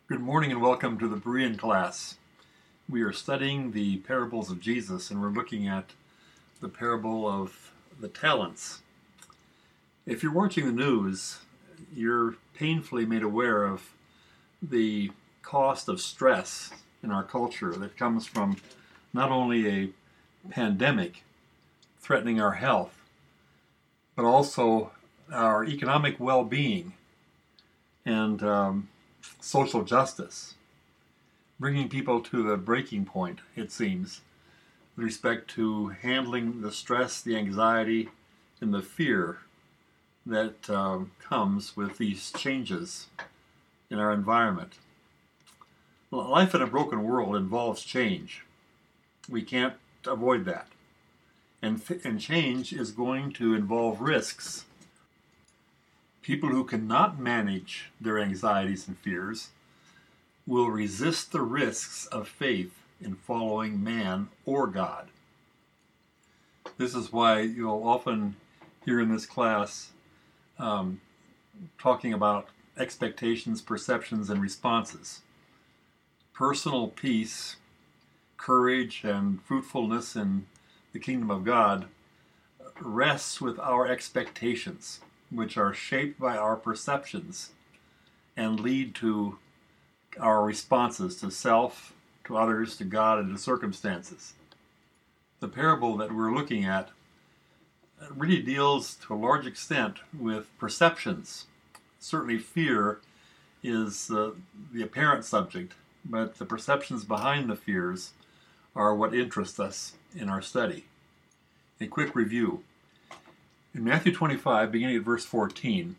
Good morning and welcome to the Berean class. We are studying the parables of Jesus and we're looking at the parable of the talents. If you're watching the news, you're painfully made aware of the cost of stress in our culture that comes from not only a pandemic threatening our health, but also our economic well-being and social justice, bringing people to the breaking point, it seems, with respect to handling the stress, the anxiety, and the fear that comes with these changes in our environment. Life in a broken world involves change. We can't avoid that. And change is going to involve risks. People who cannot manage their anxieties and fears will resist the risks of faith in following man or God. This is why you'll often hear in this class talking about expectations, perceptions, and responses. Personal peace, courage, and fruitfulness in the kingdom of God rests with our expectations, which are shaped by our perceptions and lead to our responses to self, to others, to God, and to circumstances. The parable that we're looking at really deals to a large extent with perceptions. Certainly fear is the apparent subject, but the perceptions behind the fears are what interest us in our study. A quick review. In Matthew 25, beginning at verse 14,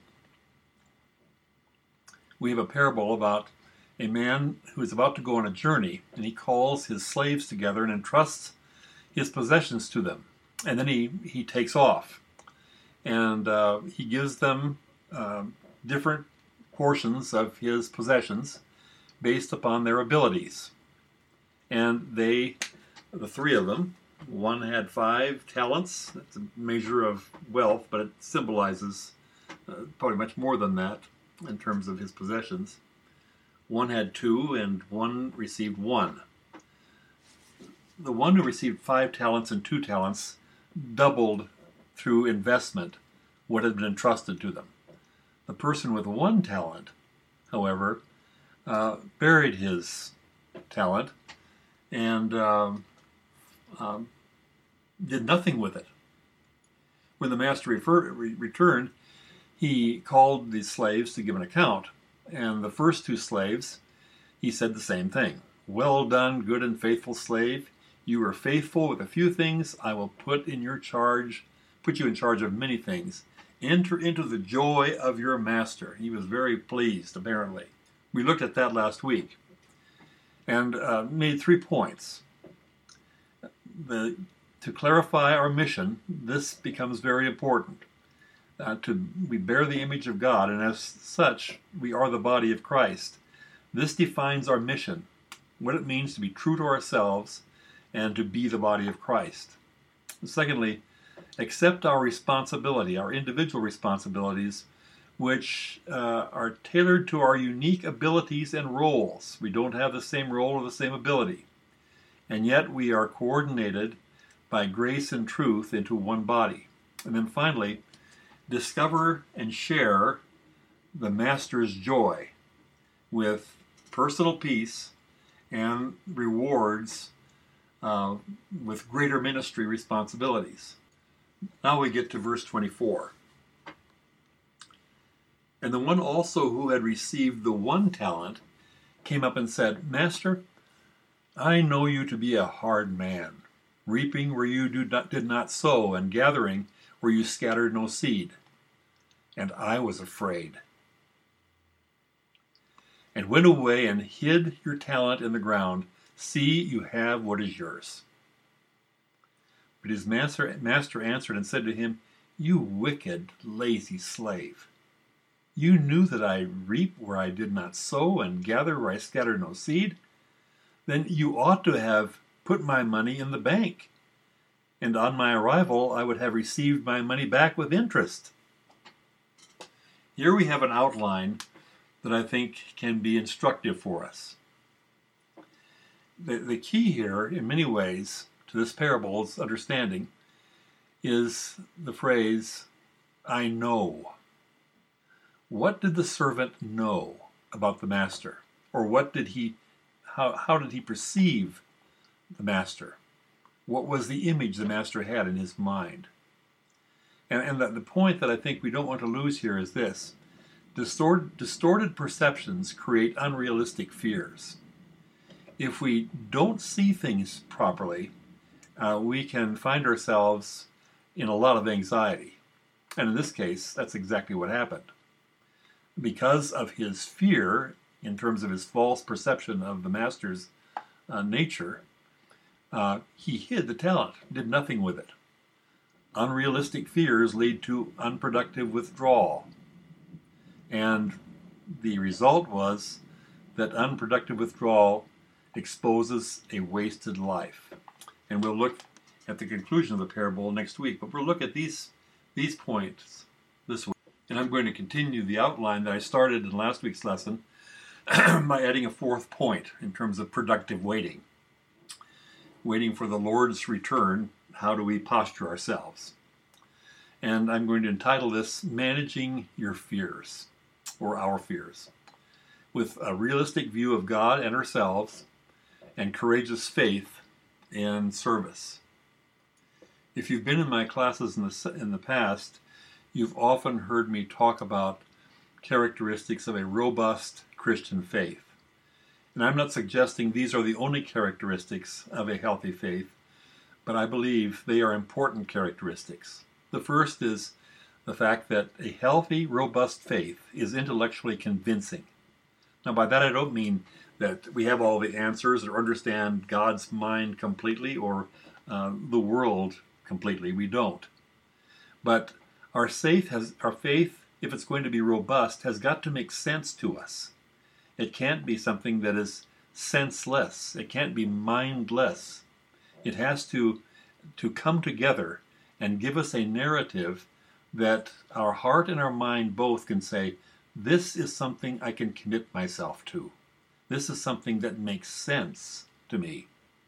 we have a parable about a man who is about to go on a journey, and he calls his slaves together and entrusts his possessions to them. And then he takes off, and he gives them different portions of his possessions based upon their abilities. And the three of them, one had 5 talents. That's a measure of wealth, but it symbolizes probably much more than that in terms of his possessions. One had 2, and one received 1. The one who received 5 talents and 2 talents doubled through investment what had been entrusted to them. The person with 1 talent, however, buried his talent and did nothing with it. When the master returned, he called the slaves to give an account, and the first 2 slaves, he said the same thing. "Well done, good and faithful slave. You were faithful with a few things. I will put you in charge of many things. Enter into the joy of your master." He was very pleased, apparently. We looked at that last week and made 3 points. To clarify our mission, this becomes very important. We bear the image of God, and as such, we are the body of Christ. This defines our mission, what it means to be true to ourselves and to be the body of Christ. Secondly, accept our responsibility, our individual responsibilities, which are tailored to our unique abilities and roles. We don't have the same role or the same ability, and yet we are coordinated by grace and truth into one body. And then finally, discover and share the Master's joy with personal peace and rewards with greater ministry responsibilities. Now we get to verse 24. And the one also who had received the 1 talent came up and said, "Master, I know you to be a hard man, reaping where you did not sow, and gathering where you scattered no seed. And I was afraid, and went away and hid your talent in the ground. See, you have what is yours." But his master answered and said to him, "You wicked, lazy slave. You knew that I reap where I did not sow, and gather where I scattered no seed. Then you ought to have put my money in the bank, and on my arrival I would have received my money back with interest." Here we have an outline that I think can be instructive for us. The key here, in many ways, to this parable's understanding is the phrase, I know. What did the servant know about the master? Or how did he perceive the master? What was the image the master had in his mind? And the point that I think we don't want to lose here is this. Distorted perceptions create unrealistic fears. If we don't see things properly, we can find ourselves in a lot of anxiety. And in this case, that's exactly what happened. Because of his fear, in terms of his false perception of the master's nature, he hid the talent, did nothing with it. Unrealistic fears lead to unproductive withdrawal. And the result was that unproductive withdrawal exposes a wasted life. And we'll look at the conclusion of the parable next week, but we'll look at these points this week. And I'm going to continue the outline that I started in last week's lesson by adding a fourth point in terms of productive waiting. Waiting for the Lord's return, how do we posture ourselves? And I'm going to entitle this Managing Your Fears, or Our Fears, with a realistic view of God and ourselves and courageous faith and service. If you've been in my classes in the past, you've often heard me talk about characteristics of a robust Christian faith. And I'm not suggesting these are the only characteristics of a healthy faith, but I believe they are important characteristics. The first is the fact that a healthy, robust faith is intellectually convincing. Now, by that I don't mean that we have all the answers or understand God's mind completely or the world completely. We don't. But our faith, if it's going to be robust, has got to make sense to us. It can't be something that is senseless. It can't be mindless. It has to come together and give us a narrative that our heart and our mind both can say, this is something I can commit myself to. This is something that makes sense to me.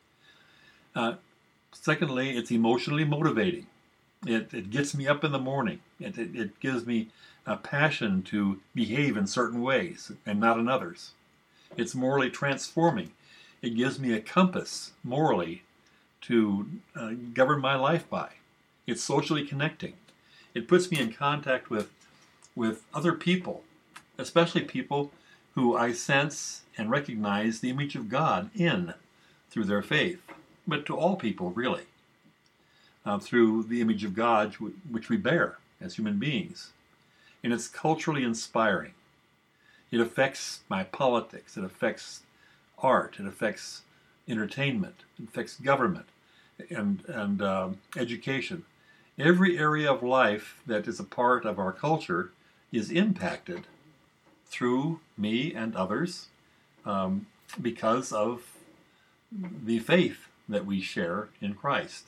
Secondly, it's emotionally motivating. It gets me up in the morning. It gives me a passion to behave in certain ways and not in others. It's morally transforming. It gives me a compass morally to govern my life by. It's socially connecting. It puts me in contact with other people, especially people who I sense and recognize the image of God in through their faith, but to all people, really, through the image of God which we bear as human beings. And it's culturally inspiring. It affects my politics. It affects art. It affects entertainment. It affects government and education. Every area of life that is a part of our culture is impacted through me and others because of the faith that we share in Christ.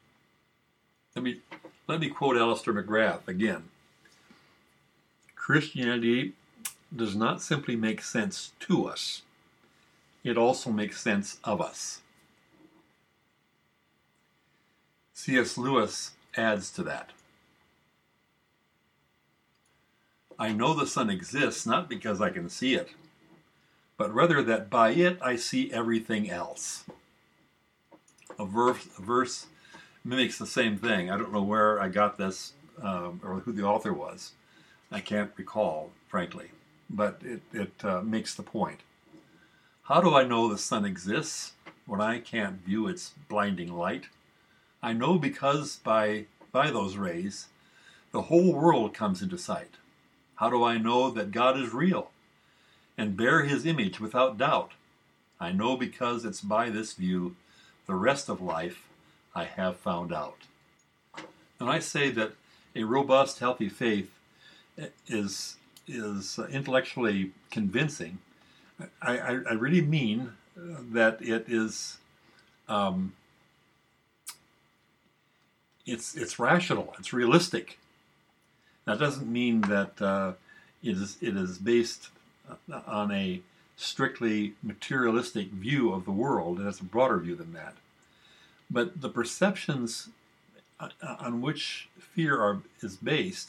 Let me quote Alistair McGrath again. Christianity does not simply make sense to us, it also makes sense of us. C.S. Lewis adds to that. I know the sun exists not because I can see it, but rather that by it I see everything else. A verse mimics the same thing. I don't know where I got this or who the author was. I can't recall, frankly, but it makes the point. How do I know the sun exists when I can't view its blinding light? I know because by those rays, the whole world comes into sight. How do I know that God is real and bear his image without doubt? I know because it's by this view the rest of life I have found out. And I say that a robust, healthy faith is intellectually convincing. I really mean that it is it's rational, it's realistic. That doesn't mean that it is based on a strictly materialistic view of the world. It has a broader view than that. But the perceptions on which fear is based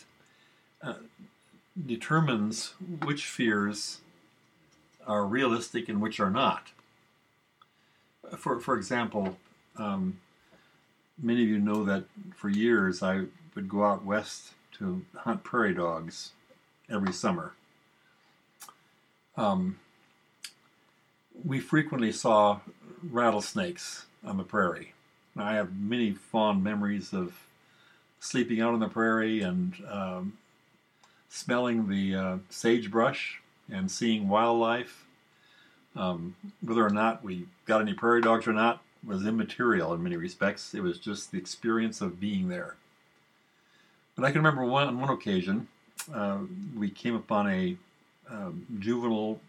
determines which fears are realistic and which are not. For example, many of you know that for years I would go out west to hunt prairie dogs every summer. We frequently saw rattlesnakes on the prairie. I have many fond memories of sleeping out on the prairie and smelling the sagebrush and seeing wildlife. Whether or not we got any prairie dogs or not was immaterial in many respects. It was just the experience of being there. But I can remember on one occasion, we came upon a juvenile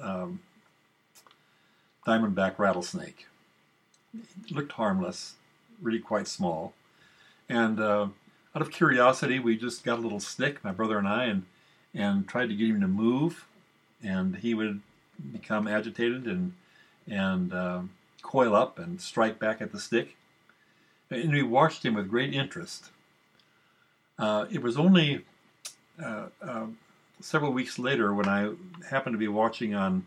diamondback rattlesnake. It looked harmless, really quite small. And out of curiosity, we just got a little stick, my brother and I, and tried to get him to move. And he would become agitated and coil up and strike back at the stick. And we watched him with great interest. It was only several weeks later when I happened to be watching on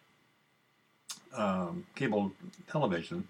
cable television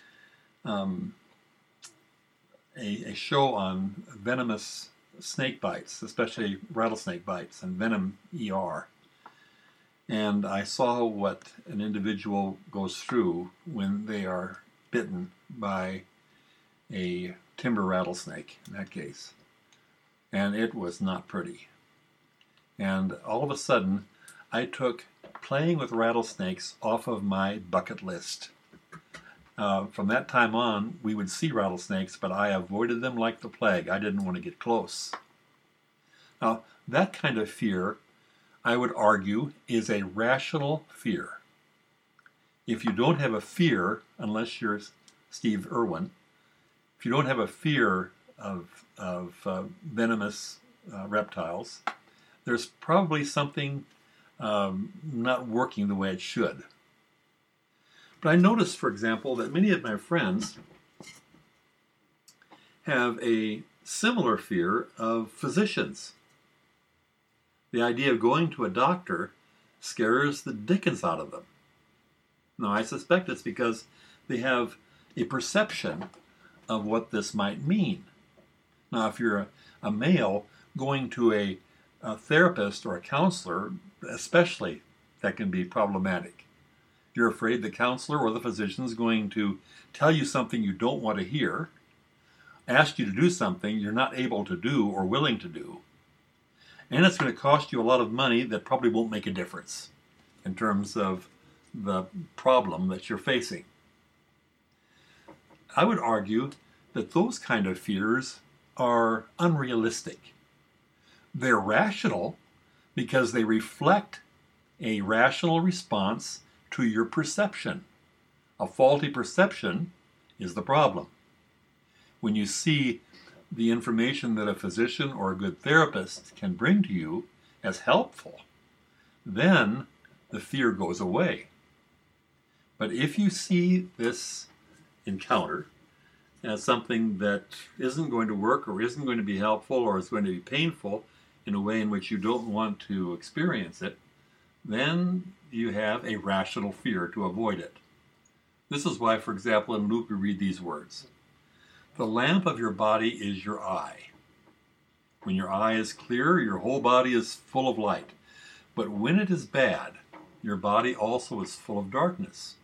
a show on venomous snake bites, especially rattlesnake bites and venom ER. And I saw what an individual goes through when they are bitten by a timber rattlesnake, in that case. And it was not pretty. And all of a sudden, I took playing with rattlesnakes off of my bucket list. From that time on, we would see rattlesnakes, but I avoided them like the plague. I didn't want to get close. Now, that kind of fear, I would argue, is a rational fear. If you don't have a fear, unless you're Steve Irwin, if you don't have a fear of venomous reptiles, there's probably something not working the way it should. But I noticed, for example, that many of my friends have a similar fear of physicians. The idea of going to a doctor scares the dickens out of them. Now, I suspect it's because they have a perception of what this might mean. Now, if you're a male going to a therapist or a counselor, especially, that can be problematic. You're afraid the counselor or the physician is going to tell you something you don't want to hear, ask you to do something you're not able to do or willing to do, and it's going to cost you a lot of money that probably won't make a difference in terms of the problem that you're facing. I would argue that those kind of fears are unrealistic. They're rational because they reflect a rational response to your perception. A faulty perception is the problem. When you see the information that a physician or a good therapist can bring to you as helpful, then the fear goes away. But if you see this encounter as something that isn't going to work or isn't going to be helpful or is going to be painful in a way in which you don't want to experience it, then you have a rational fear to avoid it. This is why, for example, in Luke we read these words. The lamp of your body is your eye. When your eye is clear, your whole body is full of light. But when it is bad, your body also is full of darkness.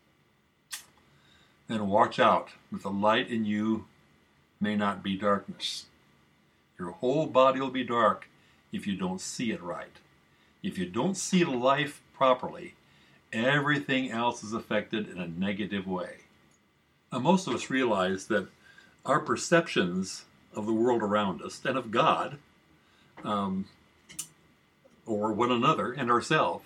Then watch out, that the light in you may not be darkness. Your whole body will be dark if you don't see it right. If you don't see life properly, everything else is affected in a negative way. Now, most of us realize that our perceptions of the world around us and of God, or one another and ourselves,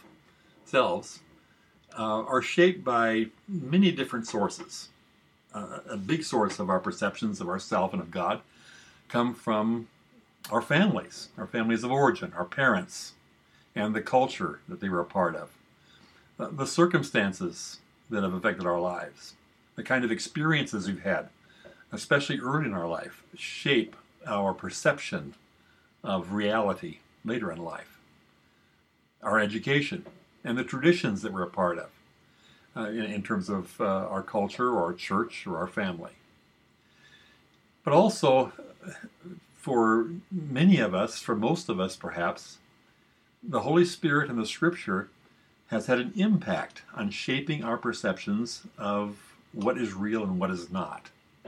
are shaped by many different sources. A big source of our perceptions of ourself and of God come from our families of origin, our parents, and the culture that they were a part of, the circumstances that have affected our lives, the kind of experiences we've had, especially early in our life, shape our perception of reality later in life, our education, and the traditions that we're a part of in terms of our culture or our church or our family. But also, for many of us, for most of us perhaps, the Holy Spirit and the Scripture has had an impact on shaping our perceptions of what is real and what is not,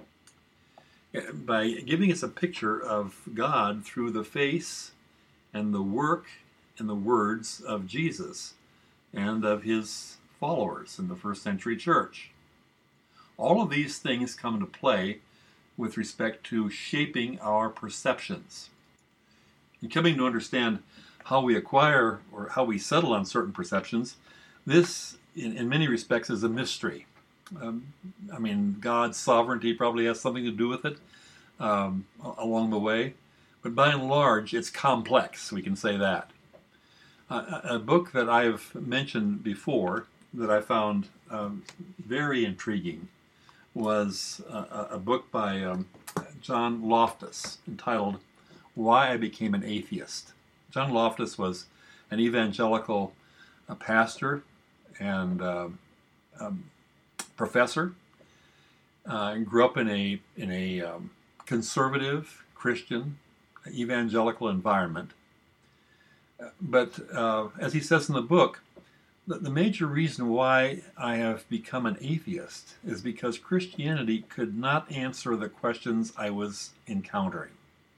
by giving us a picture of God through the face and the work and the words of Jesus and of his followers in the first century church. All of these things come into play with respect to shaping our perceptions. And coming to understand how we acquire or how we settle on certain perceptions, this, in many respects, is a mystery. God's sovereignty probably has something to do with it along the way, but by and large, it's complex, we can say that. A book that I've mentioned before that I found very intriguing was a book by John Loftus entitled Why I Became an Atheist. John Loftus was an evangelical pastor and professor, and grew up in a conservative Christian evangelical environment. But as he says in the book, the major reason why I have become an atheist is because Christianity could not answer the questions I was encountering.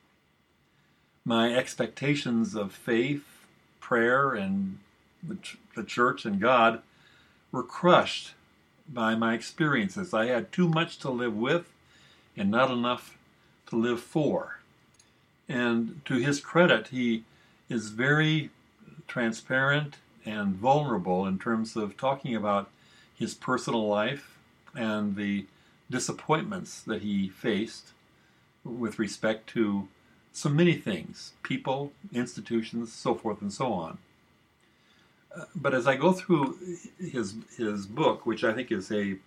My expectations of faith, prayer, and the church and God were crushed by my experiences. I had too much to live with and not enough to live for. And to his credit, he is very transparent and vulnerable in terms of talking about his personal life and the disappointments that he faced with respect to so many things, people, institutions, so forth and so on. But as I go through his book, which I think is a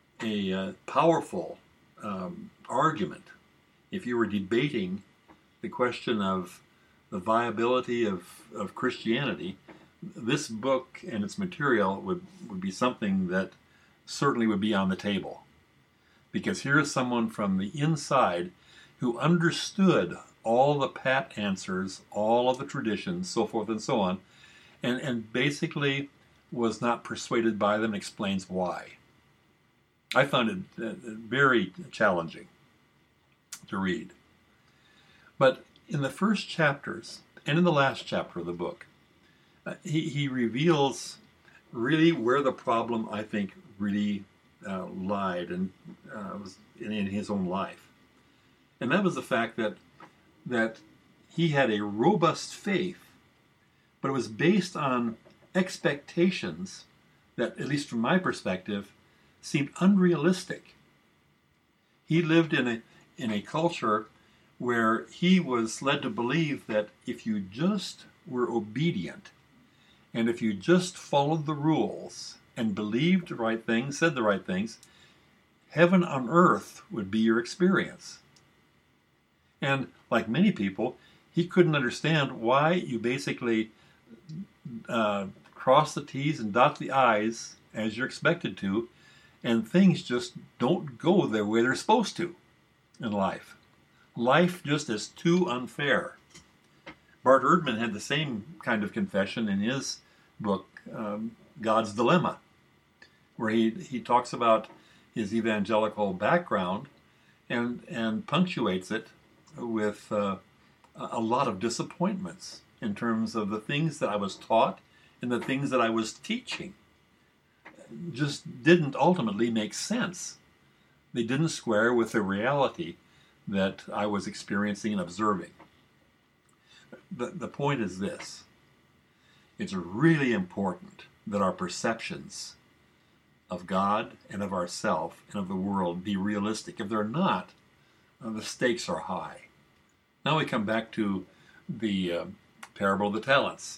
powerful argument, if you were debating the question of the viability of Christianity, this book and its material would be something that certainly would be on the table. Because here is someone from the inside who understood all the pat answers, all of the traditions, so forth and so on, and basically was not persuaded by them, explains why. I found it very challenging to read. But in the first chapters, and in the last chapter of the book, he reveals really where the problem, I think, really lied and was in his own life. And that was the fact that he had a robust faith, but it was based on expectations that, at least from my perspective, seemed unrealistic. He lived in a culture where he was led to believe that if you just were obedient, and if you just followed the rules and believed the right things, said the right things, heaven on earth would be your experience. And like many people, he couldn't understand why you basically cross the T's and dot the I's as you're expected to, and things just don't go the way they're supposed to in life. Life just is too unfair. Bart Ehrman had the same kind of confession in his book, God's Dilemma, where he talks about his evangelical background and punctuates it with a lot of disappointments in terms of the things that I was taught and the things that I was teaching. Just didn't ultimately make sense. They didn't square with the reality that I was experiencing and observing. The point is this. It's really important that our perceptions of God and of ourselves and of the world be realistic. If they're not, the stakes are high. Now we come back to the parable of the talents.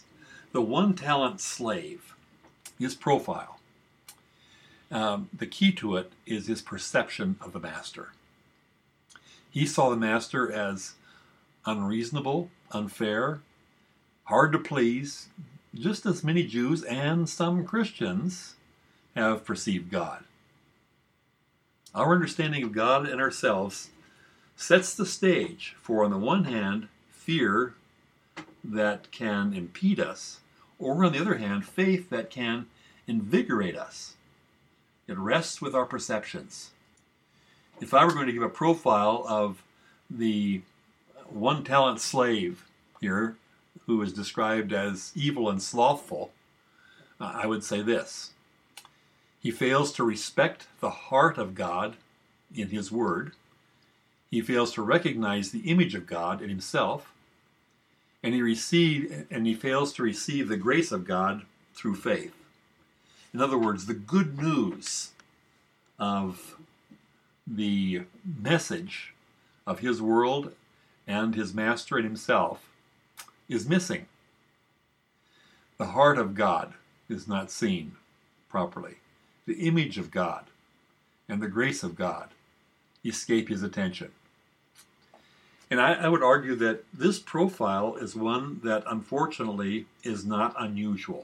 The 1-talent slave, his profile, the key to it is his perception of the master. He saw the master as unreasonable, unfair, hard to please, just as many Jews and some Christians have perceived God. Our understanding of God and ourselves sets the stage for, on the one hand, fear that can impede us, or on the other hand, faith that can invigorate us. It rests with our perceptions. If I were going to give a profile of the 1-talent slave here, who is described as evil and slothful, I would say this. He fails to respect the heart of God in his word. He fails to recognize the image of God in himself. And he fails to receive the grace of God through faith. In other words, the good news of the message of his world and his master and himself is missing. The heart of God is not seen properly. The image of God and the grace of God escape his attention. And I would argue that this profile is one that unfortunately is not unusual.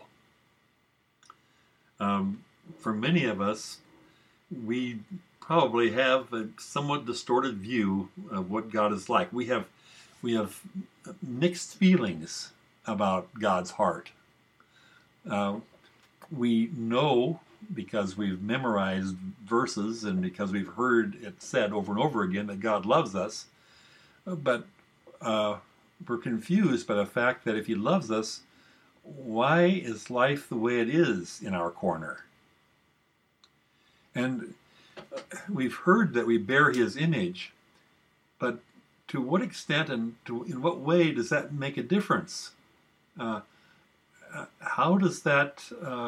For many of us, we probably have a somewhat distorted view of what God is like. We have mixed feelings about God's heart. We know, because we've memorized verses and because we've heard it said over and over again, that God loves us, but we're confused by the fact that if he loves us, why is life the way it is in our corner? And we've heard that we bear his image, but to what extent and in what way does that make a difference? How does that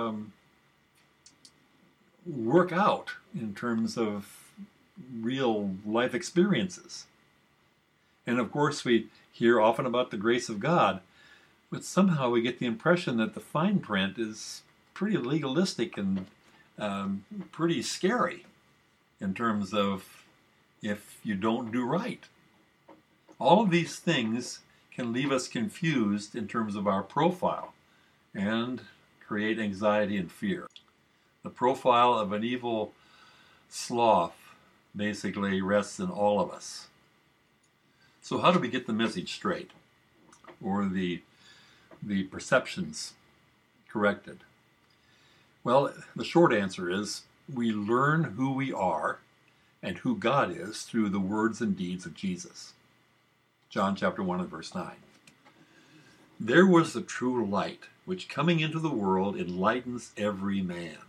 work out in terms of real life experiences? And of course, we hear often about the grace of God, but somehow we get the impression that the fine print is pretty legalistic and pretty scary in terms of if you don't do right. All of these things can leave us confused in terms of our profile and create anxiety and fear. The profile of an evil sloth basically rests in all of us. So how do we get the message straight, or the perceptions corrected? Well, the short answer is we learn who we are and who God is through the words and deeds of Jesus. John chapter 1 and verse 9. There was the true light, which coming into the world enlightens every man.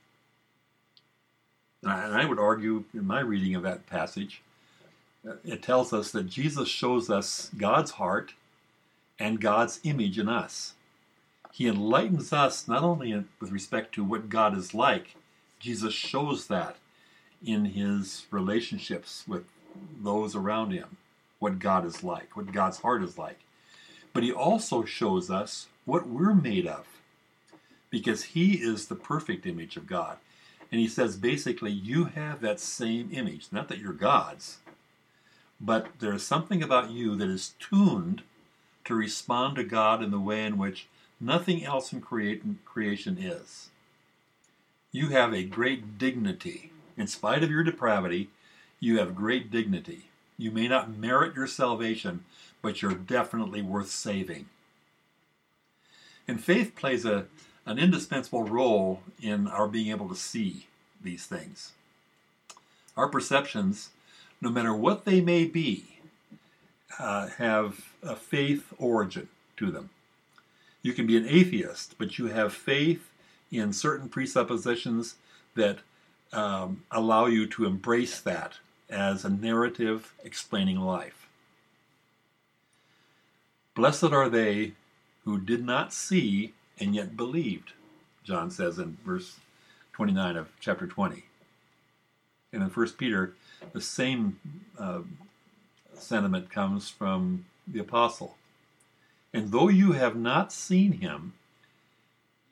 And I would argue in my reading of that passage, it tells us that Jesus shows us God's heart and God's image in us. He enlightens us not only with respect to what God is like, Jesus shows that in his relationships with those around him, what God is like, what God's heart is like. But he also shows us what we're made of, because he is the perfect image of God. And he says basically, you have that same image. Not that you're God's, but there's something about you that is tuned to respond to God in the way in which nothing else in creation is. You have a great dignity. In spite of your depravity, you have great dignity. You may not merit your salvation, but you're definitely worth saving. And faith plays an indispensable role in our being able to see these things. Our perceptions, no matter what they may be, have a faith origin to them. You can be an atheist, but you have faith in certain presuppositions that allow you to embrace that as a narrative explaining life. Blessed are they who did not see and yet believed, John says in verse 29 of chapter 20. And in 1 Peter, the same sentiment comes from the apostle. And though you have not seen him,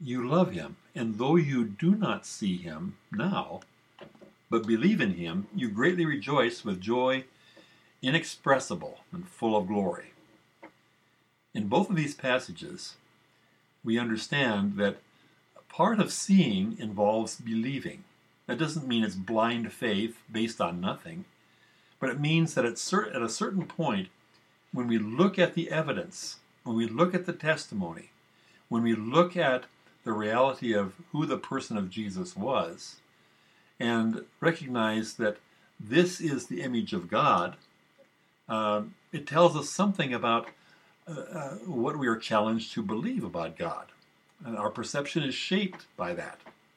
you love him, and though you do not see him now, but believe in him, you greatly rejoice with joy inexpressible and full of glory. In both of these passages, we understand that part of seeing involves believing. That doesn't mean it's blind faith based on nothing, but it means that at a certain point, when we look at the evidence, when we look at the testimony, when we look at the reality of who the person of Jesus was, and recognize that this is the image of God, it tells us something about what we are challenged to believe about God. And our perception is shaped by that.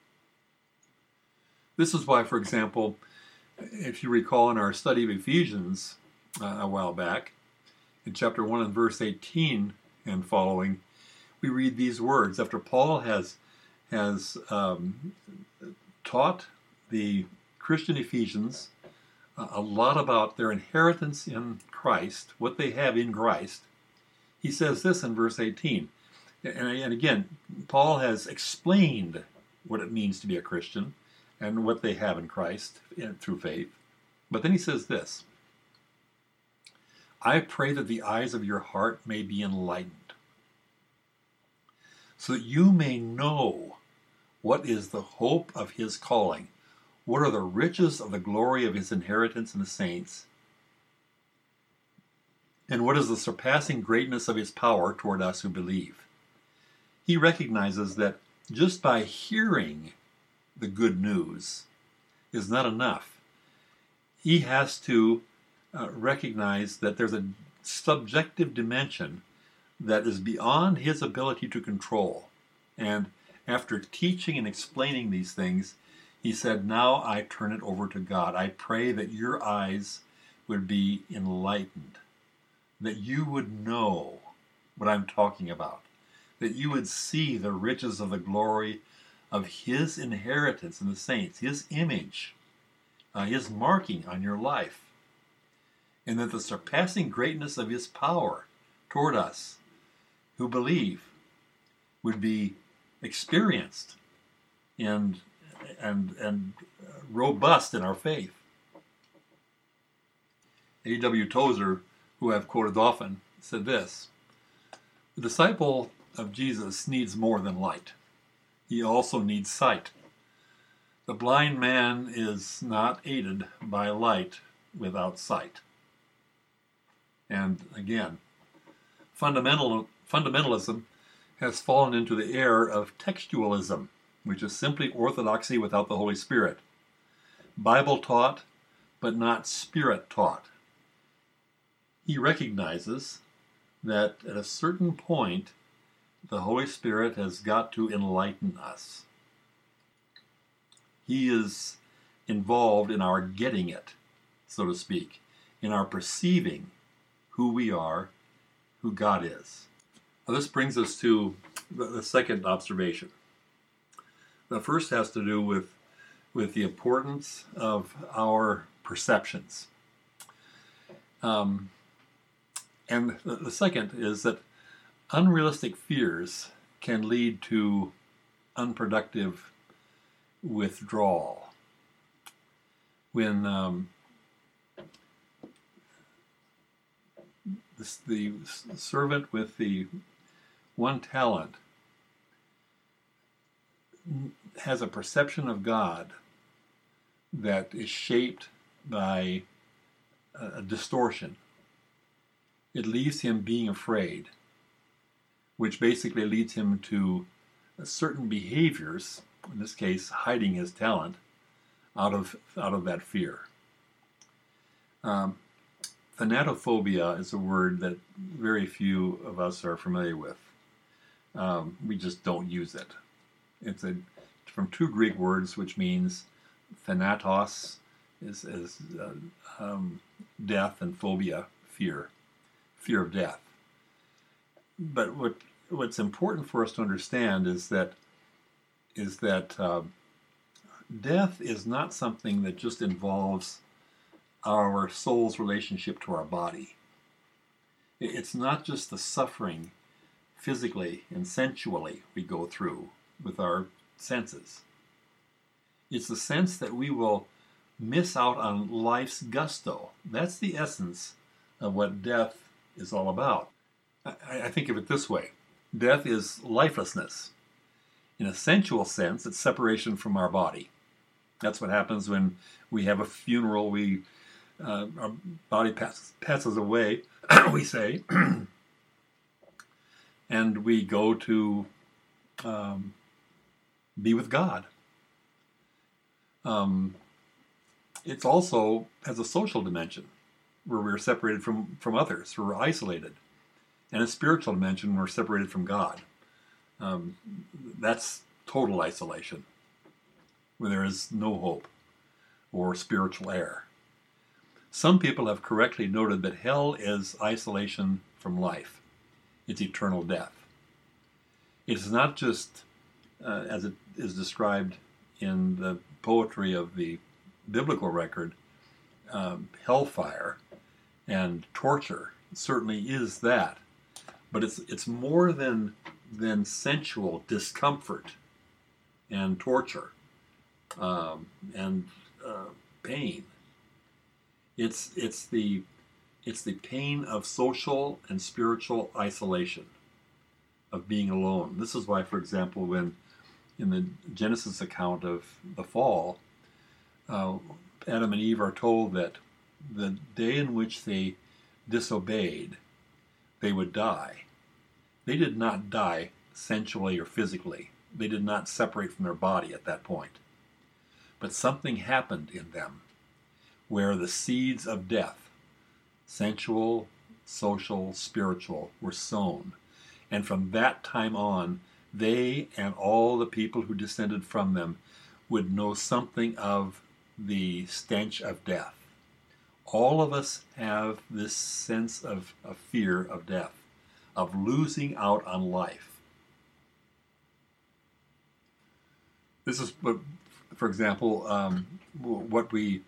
This is why, for example, if you recall in our study of Ephesians a while back, in chapter 1 and verse 18 and following, we read these words. After Paul has taught the Christian Ephesians a lot about their inheritance in Christ, what they have in Christ, he says this in verse 18. And again, Paul has explained what it means to be a Christian and what they have in Christ through faith. But then he says this: I pray that the eyes of your heart may be enlightened, so that you may know what is the hope of his calling, what are the riches of the glory of his inheritance in the saints, and what is the surpassing greatness of his power toward us who believe. He recognizes that just by hearing the good news is not enough. He has to recognize that there's a subjective dimension that is beyond his ability to control. And after teaching and explaining these things, he said, now I turn it over to God. I pray that your eyes would be enlightened, that you would know what I'm talking about, that you would see the riches of the glory of his inheritance in the saints, his image, his marking on your life, and that the surpassing greatness of his power toward us who believe would be experienced and robust in our faith. A.W. Tozer, who I've quoted often, said this: the disciple of Jesus needs more than light. He also needs sight. The blind man is not aided by light without sight. And again, fundamentalism has fallen into the error of textualism, which is simply orthodoxy without the Holy Spirit. Bible taught, but not Spirit taught. He recognizes that at a certain point, the Holy Spirit has got to enlighten us. He is involved in our getting it, so to speak, in our perceiving who we are, who God is. Now, this brings us to the second observation. The first has to do with the importance of our perceptions. And the second is that unrealistic fears can lead to unproductive withdrawal. When the servant with the one talent has a perception of God that is shaped by a distortion, it leaves him being afraid, which basically leads him to certain behaviors, in this case hiding his talent, out of that fear. Thanatophobia is a word that very few of us are familiar with. We just don't use it. It's from two Greek words, which means thanatos is death, and phobia, fear of death. But what's important for us to understand is that death is not something that just involves our soul's relationship to our body. It's not just the suffering physically and sensually we go through with our senses. It's the sense that we will miss out on life's gusto. That's the essence of what death is all about. I think of it this way. Death is lifelessness. In a sensual sense, it's separation from our body. That's what happens when we have a funeral. Our body passes away, we say, and we go to be with God. It's also has a social dimension where we're separated from others, where we're isolated, and a spiritual dimension where we're separated from God. That's total isolation, where there is no hope or spiritual air. Some people have correctly noted that hell is isolation from life. It's eternal death. It's not just, as it is described in the poetry of the biblical record, hellfire and torture. It certainly is that. But it's more than sensual discomfort and torture and pain. It's the pain of social and spiritual isolation, of being alone. This is why, for example, when in the Genesis account of the fall, Adam and Eve are told that the day in which they disobeyed, they would die. They did not die sensually or physically. They did not separate from their body at that point. But something happened in them where the seeds of death, sensual, social, spiritual, were sown. And from that time on, they and all the people who descended from them would know something of the stench of death. All of us have this sense of fear of death, of losing out on life. This is, for example, what we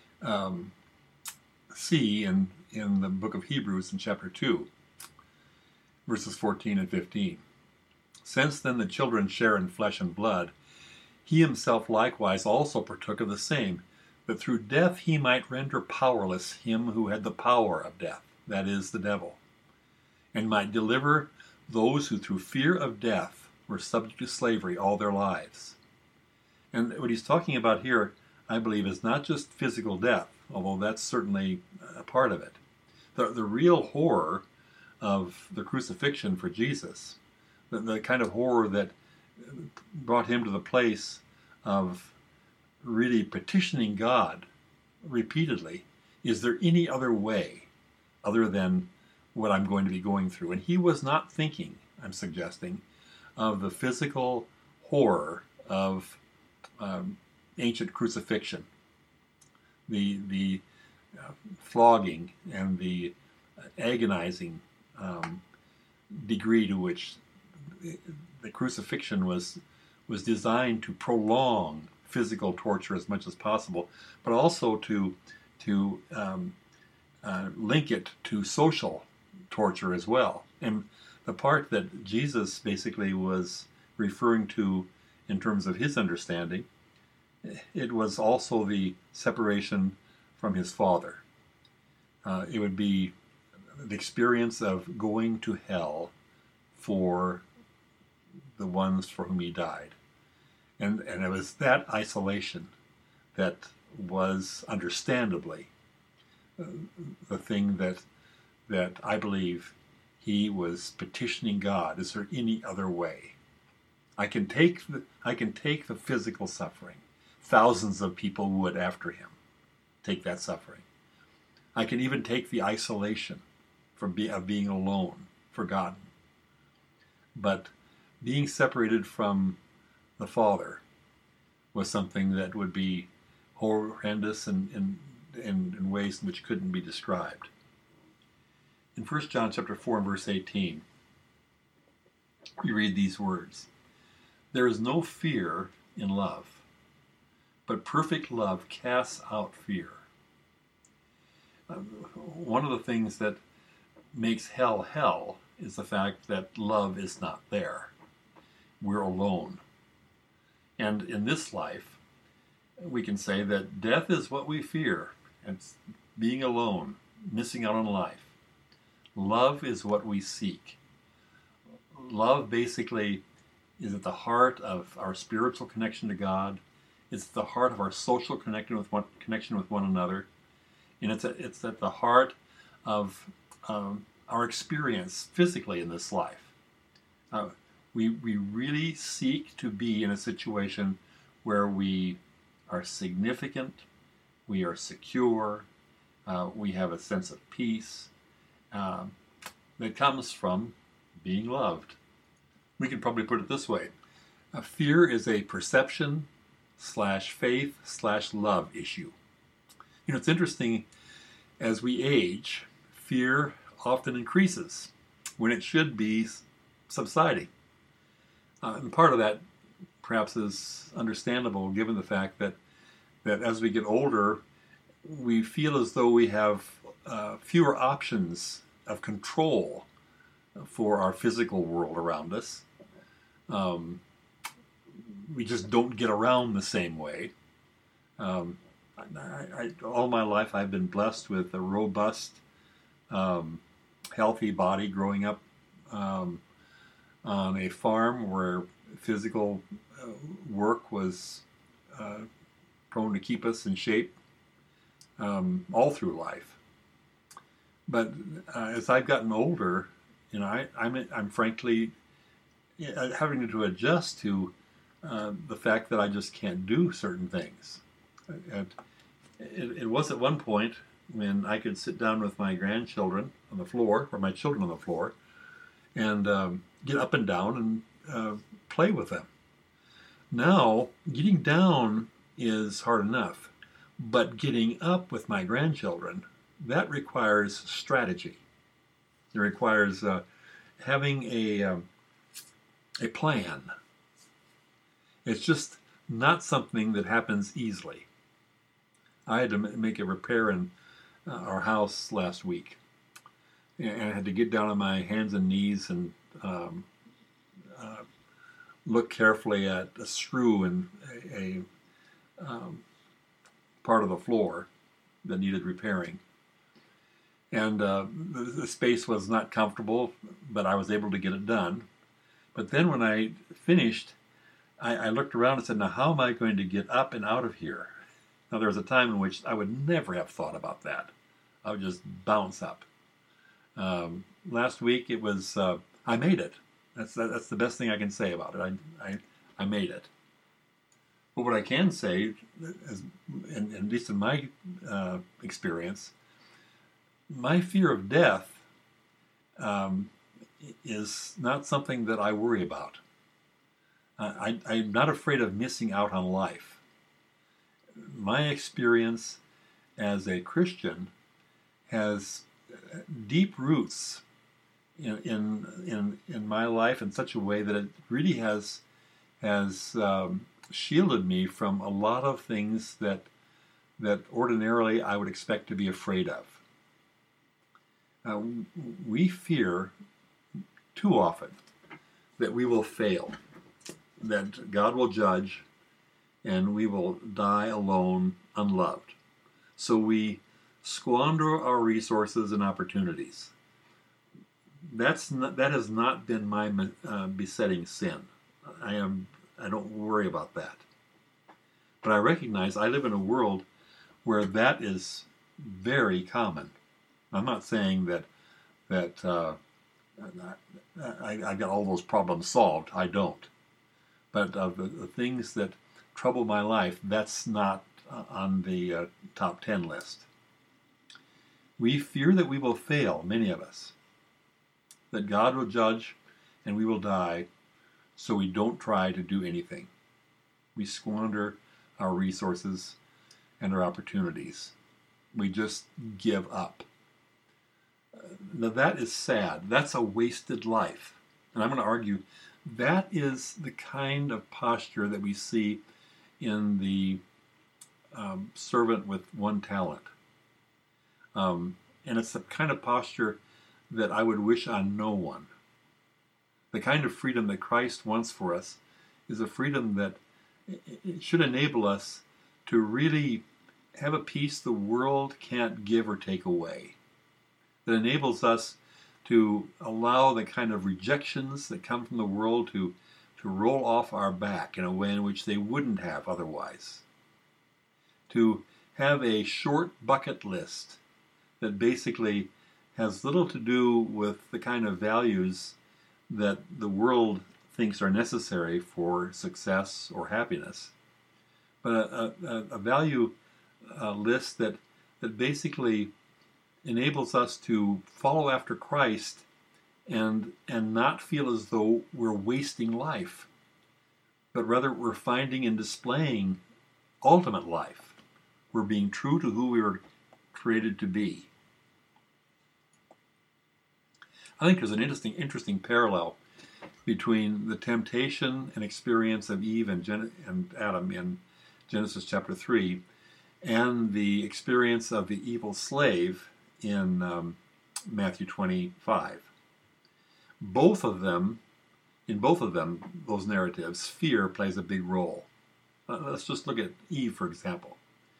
see in the book of Hebrews in chapter 2, verses 14 and 15. Since then the children share in flesh and blood, he himself likewise also partook of the same, that through death he might render powerless him who had the power of death, that is, the devil, and might deliver those who through fear of death were subject to slavery all their lives. And what he's talking about here, I believe, is not just physical death, although that's certainly a part of it. The real horror of the crucifixion for Jesus, the kind of horror that brought him to the place of really petitioning God repeatedly, is there any other way other than what I'm going to be going through? And he was not thinking, I'm suggesting, of the physical horror of ancient crucifixion, the flogging and the agonizing degree to which the crucifixion was designed to prolong physical torture as much as possible, but also to link it to social torture as well. And the part that Jesus basically was referring to in terms of his understanding, it was also the separation from his Father. It would be the experience of going to hell for the ones for whom he died. And it was that isolation that was understandably the thing that I believe he was petitioning God. Is there any other way? I can take the physical suffering. Thousands of people would after him take that suffering. I can even take the isolation of being alone, forgotten. But being separated from the Father was something that would be horrendous in ways which couldn't be described. In 1 John chapter 4 and verse 18, we read these words: "There is no fear in love, but perfect love casts out fear." One of the things that makes hell hell is the fact that love is not there. We're alone. And in this life, we can say that death is what we fear. It's being alone, missing out on life. Love is what we seek. Love basically is at the heart of our spiritual connection to God. It's the heart of our social connection with one another, and it's at the heart of our experience physically in this life. We really seek to be in a situation where we are significant, we are secure, we have a sense of peace that comes from being loved. We can probably put it this way. Fear is a perception / faith / love issue. You know, it's interesting, as we age, fear often increases when it should be subsiding. And part of that perhaps is understandable given the fact that as we get older, we feel as though we have fewer options of control for our physical world around us. We just don't get around the same way. All my life I've been blessed with a robust, healthy body growing up on a farm where physical work was prone to keep us in shape all through life. But as I've gotten older, you know, I'm frankly having to adjust to the fact that I just can't do certain things. It was at one point when I could sit down with my grandchildren on the floor, or my children on the floor, and get up and down and play with them. Now, getting down is hard enough, but getting up with my grandchildren, that requires strategy. It requires having a plan. It's just not something that happens easily. I had to make a repair in our house last week, and I had to get down on my hands and knees and look carefully at a screw in a part of the floor that needed repairing. And the space was not comfortable, but I was able to get it done. But then when I finished, I looked around and said, now how am I going to get up and out of here? Now there was a time in which I would never have thought about that. I would just bounce up. Last week it was, I made it. That's the best thing I can say about it. I made it. But what I can say, at least in my experience, my fear of death is not something that I worry about. I'm not afraid of missing out on life. My experience as a Christian has deep roots in my life in such a way that it really has shielded me from a lot of things that ordinarily I would expect to be afraid of. We fear too often that we will fail, that God will judge, and we will die alone, unloved. So we squander our resources and opportunities. That has not been my besetting sin. I don't worry about that. But I recognize I live in a world where that is very common. I'm not saying that I got all those problems solved. I don't. But of the things that trouble my life, that's not on the top 10 list. We fear that we will fail, many of us, that God will judge and we will die, so we don't try to do anything. We squander our resources and our opportunities. We just give up. Now that is sad. That's a wasted life. And I'm going to argue that is the kind of posture that we see in the servant with one talent. And it's the kind of posture that I would wish on no one. The kind of freedom that Christ wants for us is a freedom it should enable us to really have a peace the world can't give or take away. That enables us to allow the kind of rejections that come from the world to roll off our back in a way in which they wouldn't have otherwise. To have a short bucket list that basically has little to do with the kind of values that the world thinks are necessary for success or happiness, but a value list that basically enables us to follow after Christ and not feel as though we're wasting life, but rather we're finding and displaying ultimate life. We're being true to who we were created to be. I think there's an interesting parallel between the temptation and experience of Eve and Adam in Genesis chapter 3 and the experience of the evil slave in Matthew 25. In both of them, those narratives, fear plays a big role. Let's just look at Eve, for example.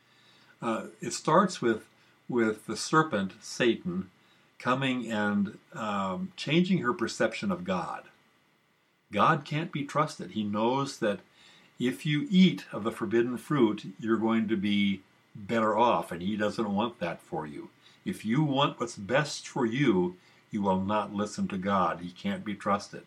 It starts with the serpent, Satan, coming and changing her perception of God. God can't be trusted. He knows that if you eat of the forbidden fruit, you're going to be better off, and he doesn't want that for you. If you want what's best for you, you will not listen to God. He can't be trusted.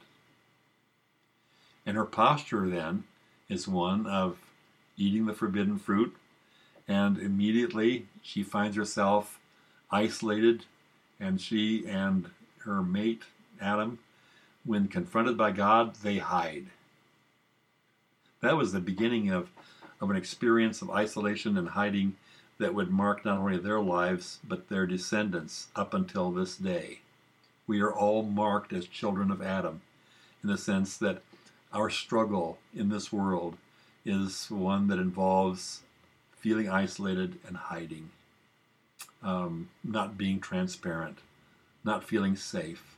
And her posture then is one of eating the forbidden fruit, and immediately she finds herself isolated, and she and her mate, Adam, when confronted by God, they hide. That was the beginning of an experience of isolation and hiding that would mark not only their lives, but their descendants up until this day. We are all marked as children of Adam, in the sense that our struggle in this world is one that involves feeling isolated and hiding, not being transparent, not feeling safe.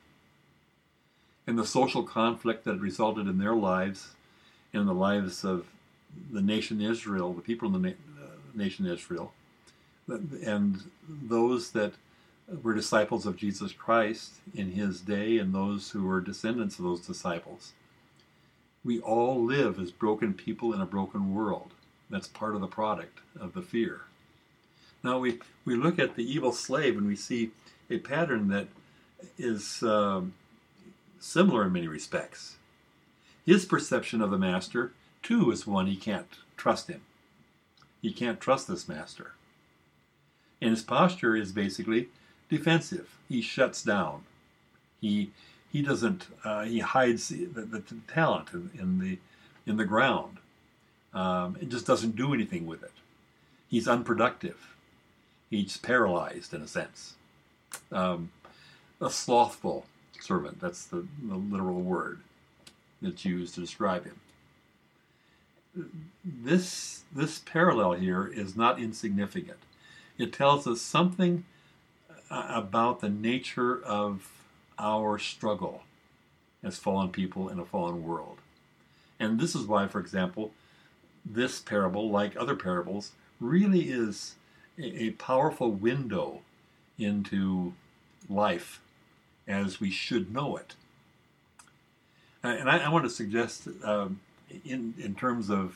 And the social conflict that resulted in their lives, in the lives of the nation Israel, the people in the nation Israel, and those that were disciples of Jesus Christ in his day and those who were descendants of those disciples. We all live as broken people in a broken world. That's part of the product of the fear. Now we look at the evil slave and we see a pattern that is similar in many respects. His perception of the master, too, is one he can't trust him. He can't trust this master. And his posture is basically defensive. He shuts down. He doesn't. He hides the talent in the ground. It just doesn't do anything with it. He's unproductive. He's paralyzed in a sense. A slothful servant. That's the literal word that's used to describe him. This parallel here is not insignificant. It tells us something about the nature of our struggle as fallen people in a fallen world. And this is why, for example, this parable, like other parables, really is a powerful window into life as we should know it. And I want to suggest, in terms of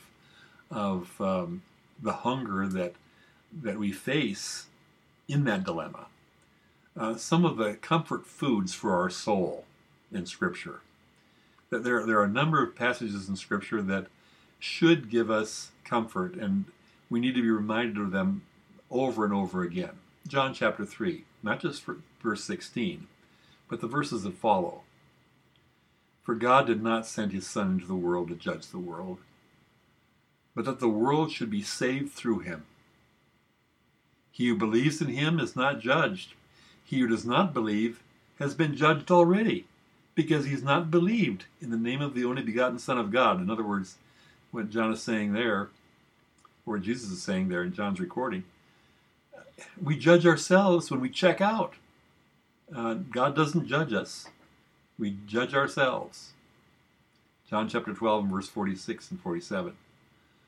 the hunger that we face in that dilemma, some of the comfort foods for our soul in Scripture. That there are a number of passages in Scripture that should give us comfort, and we need to be reminded of them over and over again. John chapter 3, not just for verse 16, but the verses that follow. For God did not send his Son into the world to judge the world, but that the world should be saved through him. He who believes in him is not judged. He who does not believe has been judged already, because he's not believed in the name of the only begotten Son of God. In other words, what John is saying there, or Jesus is saying there in John's recording, we judge ourselves when we check out. God doesn't judge us. We judge ourselves. John chapter 12 and verse 46 and 47.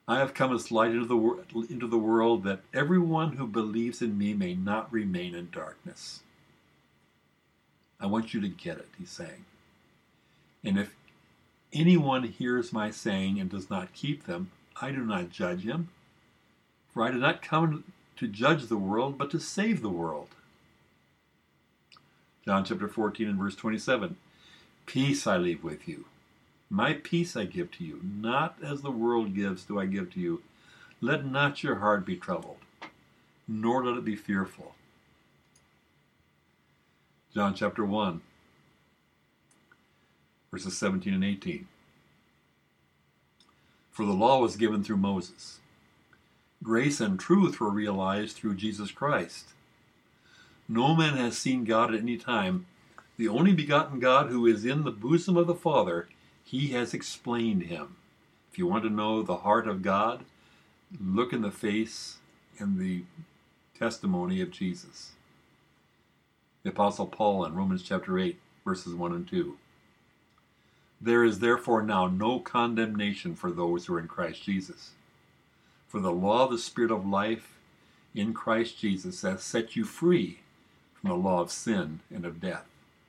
I have come as light into the world that everyone who believes in me may not remain in darkness. I want you to get it, he's saying. And if anyone hears my saying and does not keep them, I do not judge him. For I did not come to judge the world, but to save the world. John chapter 14 and verse 27. Peace I leave with you. My peace I give to you. Not as the world gives do I give to you. Let not your heart be troubled, nor let it be fearful. John chapter 1, verses 17 and 18. For the law was given through Moses. Grace and truth were realized through Jesus Christ. No man has seen God at any time. The only begotten God who is in the bosom of the Father, he has explained him. If you want to know the heart of God, look in the face and the testimony of Jesus. The Apostle Paul in Romans chapter 8, verses 1 and 2. There is therefore now no condemnation for those who are in Christ Jesus. For the law of the Spirit of life in Christ Jesus has set you free from the law of sin and of death.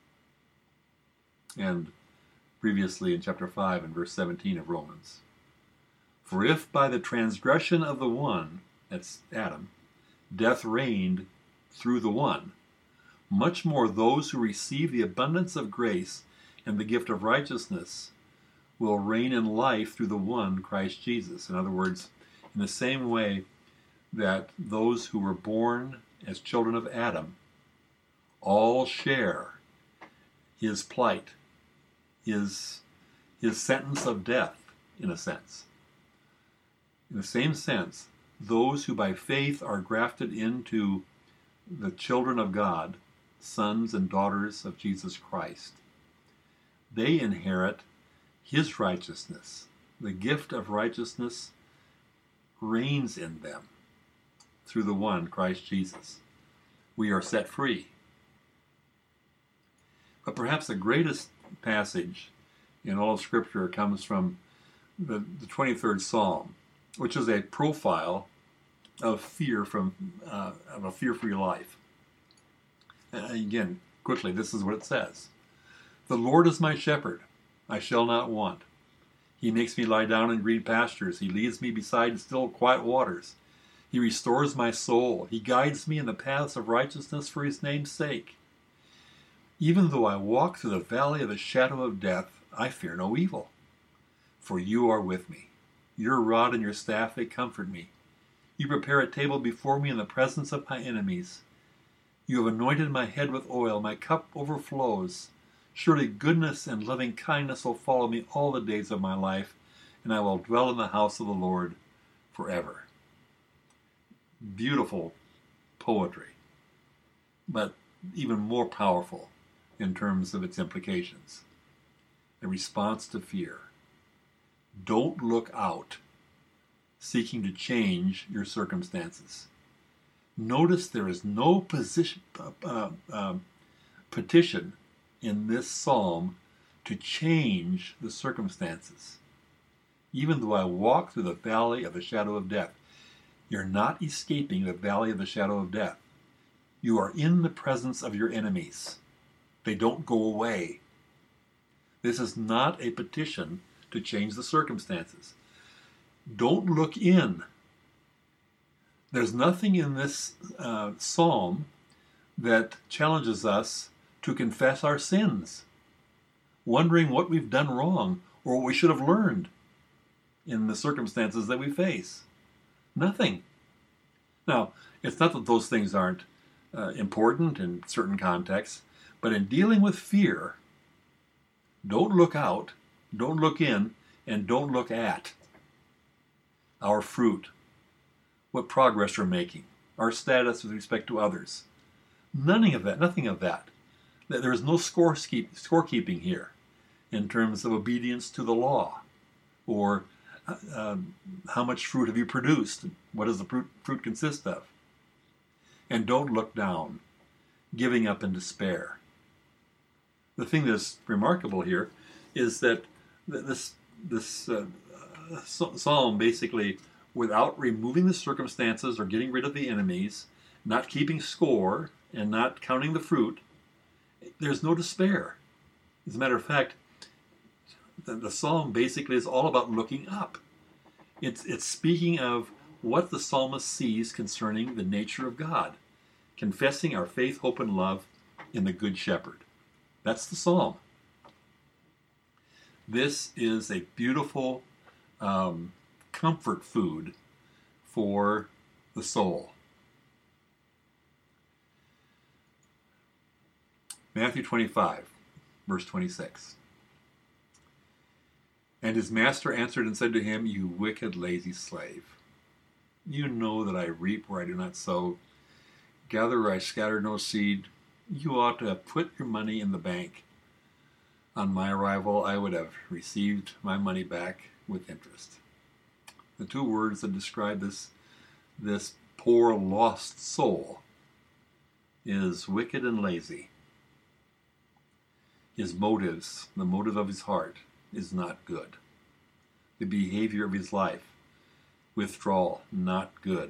And previously in chapter 5 and verse 17 of Romans. For if by the transgression of the one, that's Adam, death reigned through the one, much more those who receive the abundance of grace and the gift of righteousness will reign in life through the one, Christ Jesus. In other words, in the same way that those who were born as children of Adam all share his plight, his sentence of death, in a sense. In the same sense, those who by faith are grafted into the children of God, sons and daughters of Jesus Christ, they inherit his righteousness. The gift of righteousness reigns in them through the one, Christ Jesus. We are set free. But perhaps the greatest passage in all of Scripture comes from the 23rd Psalm, which is a profile of fear of a fear-free life. Again, quickly, this is what it says. The Lord is my shepherd, I shall not want. He makes me lie down in green pastures. He leads me beside still quiet waters. He restores my soul. He guides me in the paths of righteousness for his name's sake. Even though I walk through the valley of the shadow of death, I fear no evil. For you are with me. Your rod and your staff, they comfort me. You prepare a table before me in the presence of my enemies. You have anointed my head with oil. My cup overflows. Surely goodness and loving kindness will follow me all the days of my life, and I will dwell in the house of the Lord forever. Beautiful poetry, but even more powerful in terms of its implications. A response to fear. Don't look out, seeking to change your circumstances. Notice there is no petition in this psalm to change the circumstances. Even though I walk through the valley of the shadow of death, you're not escaping the valley of the shadow of death. You are in the presence of your enemies. They don't go away. This is not a petition to change the circumstances. Don't look in. There's nothing in this psalm that challenges us to confess our sins, wondering what we've done wrong or what we should have learned in the circumstances that we face. Nothing. Now, it's not that those things aren't important in certain contexts, but in dealing with fear, don't look out, don't look in, and don't look at our fruit, what progress we're making, our status with respect to others. Nothing of that. There is no scorekeeping here in terms of obedience to the law, or how much fruit have you produced, what does the fruit consist of. And don't look down, giving up in despair. The thing that's remarkable here is that this psalm basically, without removing the circumstances or getting rid of the enemies, not keeping score, and not counting the fruit, there's no despair. As a matter of fact, the psalm basically is all about looking up. It's speaking of what the psalmist sees concerning the nature of God, confessing our faith, hope, and love in the Good Shepherd. That's the psalm. This is a beautiful comfort food for the soul. Matthew 25, verse 26. And his master answered and said to him, You wicked, lazy slave, you know that I reap where I do not sow, gather where I scatter no seed. You ought to have put your money in the bank. On my arrival, I would have received my money back with interest. The two words that describe this poor, lost soul is wicked and lazy. His motives, the motive of his heart, is not good. The behavior of his life, withdrawal, not good.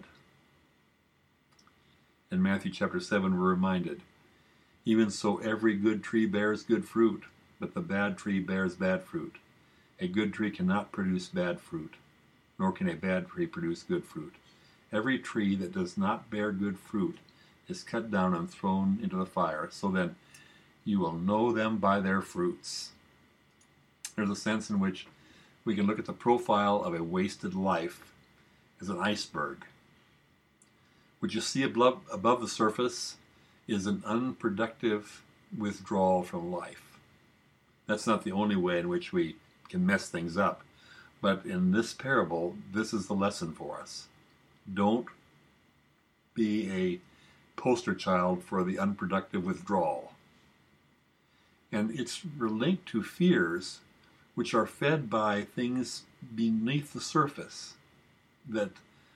In Matthew chapter 7, we're reminded, even so every good tree bears good fruit, but the bad tree bears bad fruit. A good tree cannot produce bad fruit, nor can a bad tree produce good fruit. Every tree that does not bear good fruit is cut down and thrown into the fire. So then you will know them by their fruits. There's a sense in which we can look at the profile of a wasted life as an iceberg. What you see above the surface is an unproductive withdrawal from life. That's not the only way in which we can mess things up. But in this parable, this is the lesson for us. Don't be a poster child for the unproductive withdrawal. And it's linked to fears which are fed by things beneath the surface that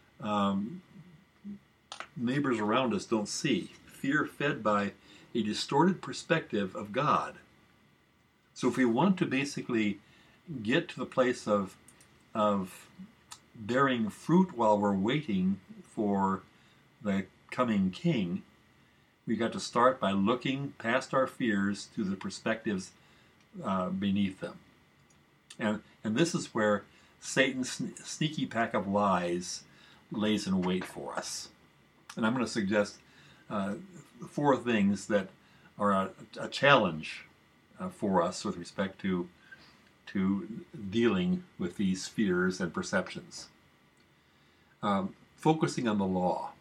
neighbors around us don't see. Fear fed by a distorted perspective of God. So if we want to basically get to the place of bearing fruit while we're waiting for the coming king, we got to start by looking past our fears to the perspectives beneath them. And this is where Satan's sneaky pack of lies lays in wait for us. And I'm going to suggest 4 things that are a challenge for us with respect to dealing with these fears and perceptions. Focusing on the law.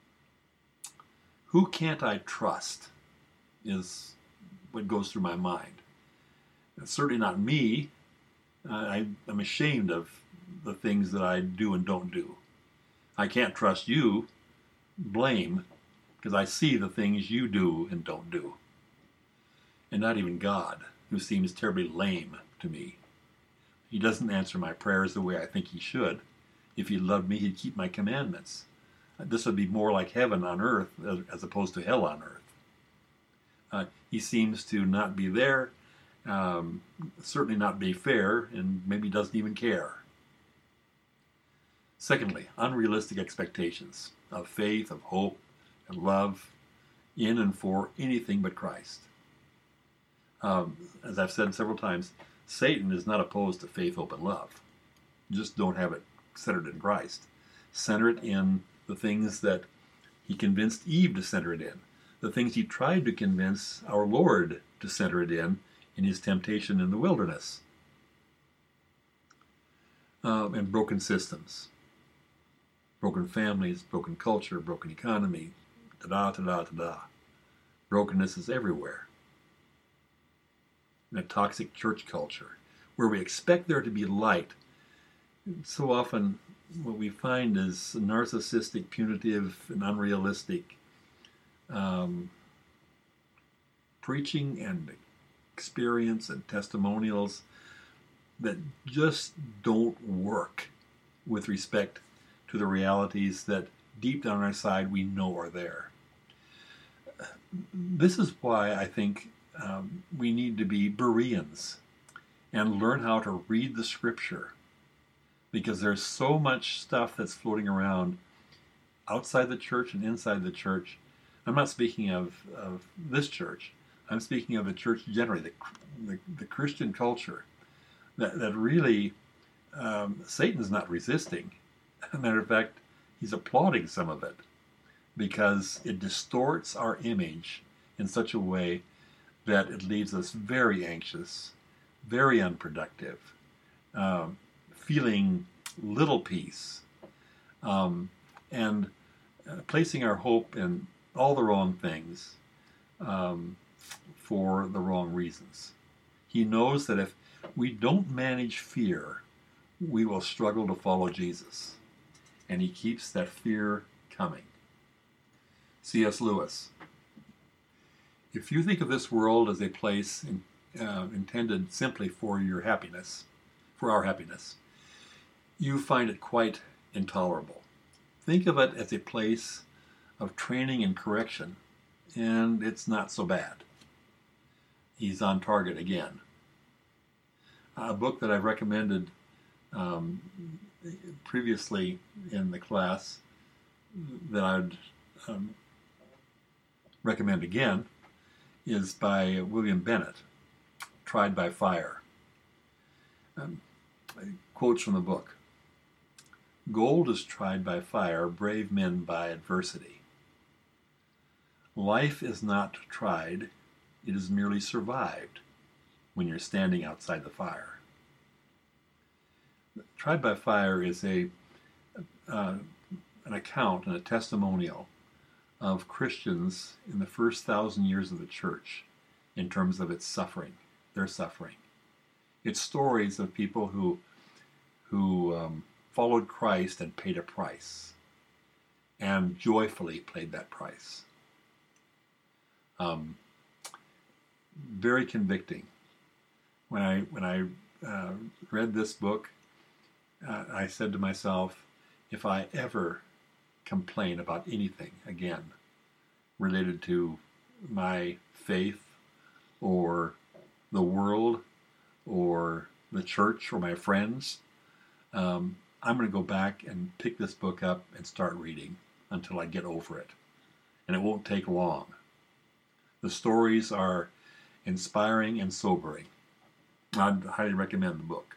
Who can't I trust is what goes through my mind. It's certainly not me. I'm ashamed of the things that I do and don't do. I can't trust you. Blame, because I see the things you do and don't do. And not even God, who seems terribly lame to me. He doesn't answer my prayers the way I think he should. If he loved me, he'd keep my commandments. This would be more like heaven on earth as opposed to hell on earth. He seems to not be there, certainly not be fair, and maybe doesn't even care. Secondly, unrealistic expectations of faith, of hope, and love in and for anything but Christ. As I've said several times, Satan is not opposed to faith, hope, and love. Just don't have it centered in Christ. Center it in the things that he convinced Eve to center it in. The things he tried to convince our Lord to center it in his temptation in the wilderness. And broken systems. Broken families, broken culture, broken economy, ta-da. Brokenness is everywhere. In a toxic church culture, where we expect there to be light, so often what we find is narcissistic, punitive, and unrealistic preaching and experience and testimonials that just don't work with respect to the realities that deep down on our side we know are there. This is why I think we need to be Bereans and learn how to read the Scripture because there's so much stuff that's floating around outside the church and inside the church. I'm not speaking of this church. I'm speaking of the church generally, the Christian culture, that really Satan's not resisting. As a matter of fact, he's applauding some of it because it distorts our image in such a way that it leaves us very anxious, very unproductive, feeling little peace, and placing our hope in all the wrong things for the wrong reasons. He knows that if we don't manage fear, we will struggle to follow Jesus. And he keeps that fear coming. C.S. Lewis. If you think of this world as a place intended simply for your happiness, for our happiness, you find it quite intolerable. Think of it as a place of training and correction, and it's not so bad. He's on target again. A book that I've recommended previously in the class that I'd recommend again is by William Bennett, Tried by Fire. Quotes from the book. Gold is tried by fire, brave men by adversity. Life is not tried, it is merely survived when you're standing outside the fire. Tried by Fire is an account and a testimonial of Christians in the first 1,000 years of the church in terms of its suffering, their suffering. It's stories of people who followed Christ and paid a price, and joyfully paid that price. Very convicting. When I read this book, I said to myself, if I ever complain about anything again related to my faith or the world or the church or my friends, I'm going to go back and pick this book up and start reading until I get over it. And it won't take long. The stories are inspiring and sobering. I'd highly recommend the book.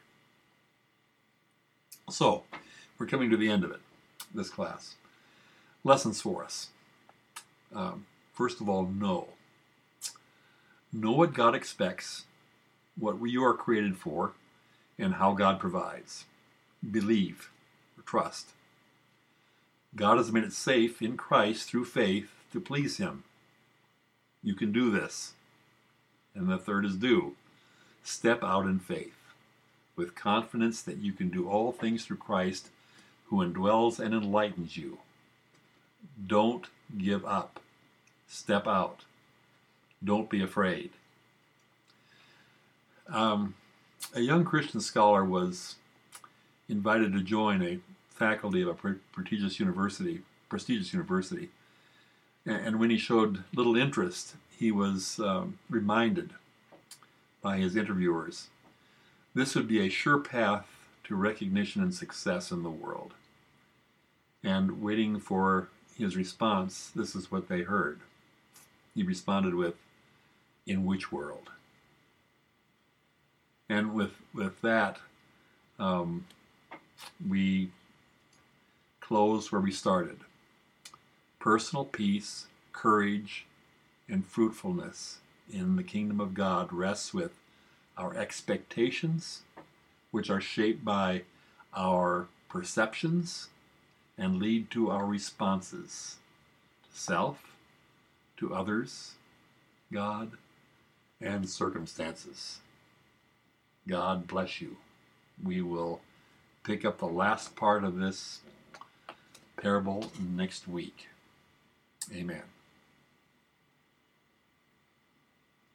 So, we're coming to the end of it, this class. Lessons for us. First of all, know. Know what God expects, what you are created for, and how God provides. Believe or trust. God has made it safe in Christ through faith to please Him. You can do this. And the third is do. Step out in faith, with confidence that you can do all things through Christ, who indwells and enlightens you. Don't give up. Step out. Don't be afraid. A young Christian scholar was invited to join a faculty of a prestigious university, and when he showed little interest, he was reminded by his interviewers, this would be a sure path to recognition and success in the world. And waiting for his response, this is what they heard. He responded with, in which world? And with that, we close where we started. Personal peace, courage, and fruitfulness in the kingdom of God rests with our expectations, which are shaped by our perceptions and lead to our responses to self, to others, God, and circumstances. God bless you. We will pick up the last part of this parable next week. Amen.